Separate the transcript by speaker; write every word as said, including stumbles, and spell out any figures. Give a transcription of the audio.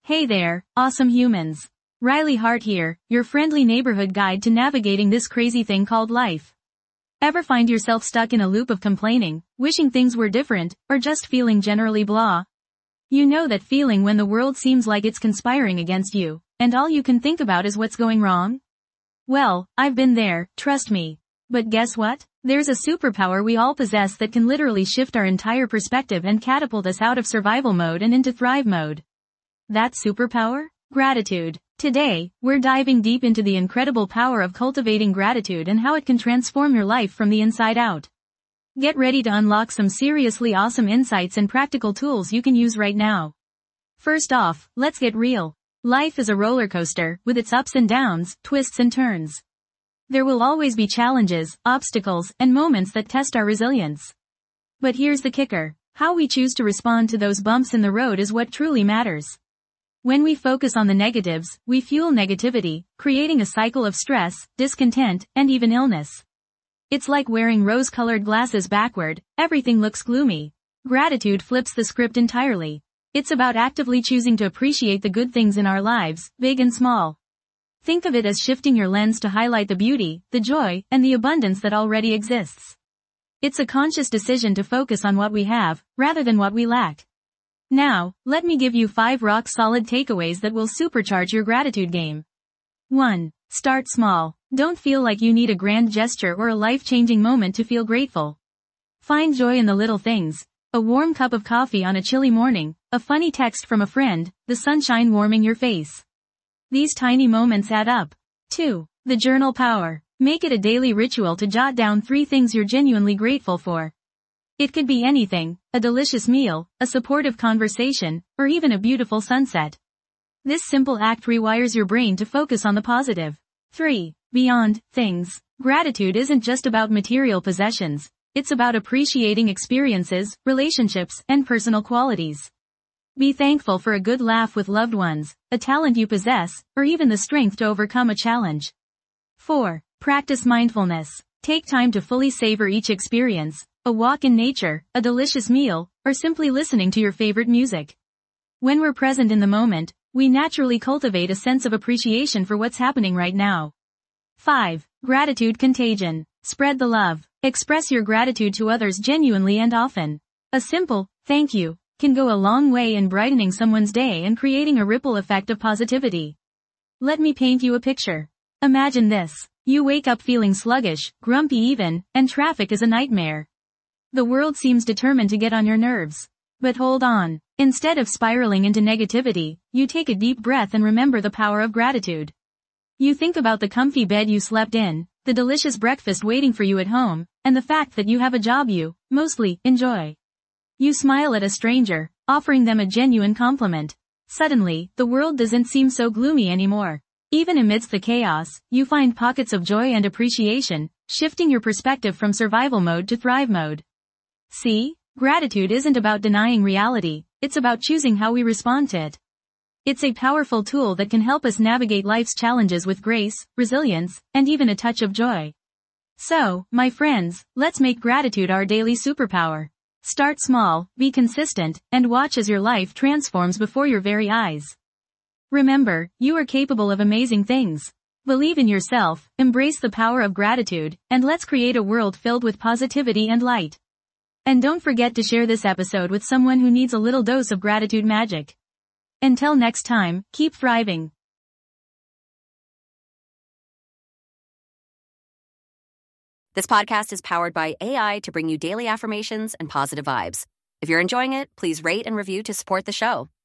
Speaker 1: Hey there, awesome humans. Riley Hart here, your friendly neighborhood guide to navigating this crazy thing called life. Ever find yourself stuck in a loop of complaining, wishing things were different, or just feeling generally blah? You know that feeling when the world seems like it's conspiring against you, and all you can think about is what's going wrong? Well, I've been there, trust me. But guess what? There's a superpower we all possess that can literally shift our entire perspective and catapult us out of survival mode and into thrive mode. That superpower? Gratitude. Today, we're diving deep into the incredible power of cultivating gratitude and how it can transform your life from the inside out. Get ready to unlock some seriously awesome insights and practical tools you can use right now. First off, let's get real. Life is a roller coaster, with its ups and downs, twists and turns. There will always be challenges, obstacles, and moments that test our resilience. But here's the kicker. How we choose to respond to those bumps in the road is what truly matters. When we focus on the negatives, we fuel negativity, creating a cycle of stress, discontent, and even illness. It's like wearing rose-colored glasses backward, everything looks gloomy. Gratitude flips the script entirely. It's about actively choosing to appreciate the good things in our lives, big and small. Think of it as shifting your lens to highlight the beauty, the joy, and the abundance that already exists. It's a conscious decision to focus on what we have, rather than what we lack. Now, let me give you five rock-solid takeaways that will supercharge your gratitude game. one. Start small. Don't feel like you need a grand gesture or a life-changing moment to feel grateful. Find joy in the little things. A warm cup of coffee on a chilly morning, a funny text from a friend, the sunshine warming your face. These tiny moments add up. two. The journal power. Make it a daily ritual to jot down three things you're genuinely grateful for. It could be anything, a delicious meal, a supportive conversation, or even a beautiful sunset. This simple act rewires your brain to focus on the positive. three. Beyond things. Gratitude isn't just about material possessions, it's about appreciating experiences, relationships, and personal qualities. Be thankful for a good laugh with loved ones, a talent you possess, or even the strength to overcome a challenge. four. Practice mindfulness. Take time to fully savor each experience. A walk in nature, a delicious meal, or simply listening to your favorite music. When we're present in the moment, we naturally cultivate a sense of appreciation for what's happening right now. five. Gratitude contagion. Spread the love. Express your gratitude to others genuinely and often. A simple, thank you, can go a long way in brightening someone's day and creating a ripple effect of positivity. Let me paint you a picture. Imagine this. You wake up feeling sluggish, grumpy even, and traffic is a nightmare. The world seems determined to get on your nerves. But hold on. Instead of spiraling into negativity, you take a deep breath and remember the power of gratitude. You think about the comfy bed you slept in, the delicious breakfast waiting for you at home, and the fact that you have a job you, mostly, enjoy. You smile at a stranger, offering them a genuine compliment. Suddenly, the world doesn't seem so gloomy anymore. Even amidst the chaos, you find pockets of joy and appreciation, shifting your perspective from survival mode to thrive mode. See, gratitude isn't about denying reality, it's about choosing how we respond to it. It's a powerful tool that can help us navigate life's challenges with grace, resilience, and even a touch of joy. So, my friends, let's make gratitude our daily superpower. Start small, be consistent, and watch as your life transforms before your very eyes. Remember, you are capable of amazing things. Believe in yourself, embrace the power of gratitude, and let's create a world filled with positivity and light. And don't forget to share this episode with someone who needs a little dose of gratitude magic. Until next time, keep thriving.
Speaker 2: This podcast is powered by A I to bring you daily affirmations and positive vibes. If you're enjoying it, please rate and review to support the show.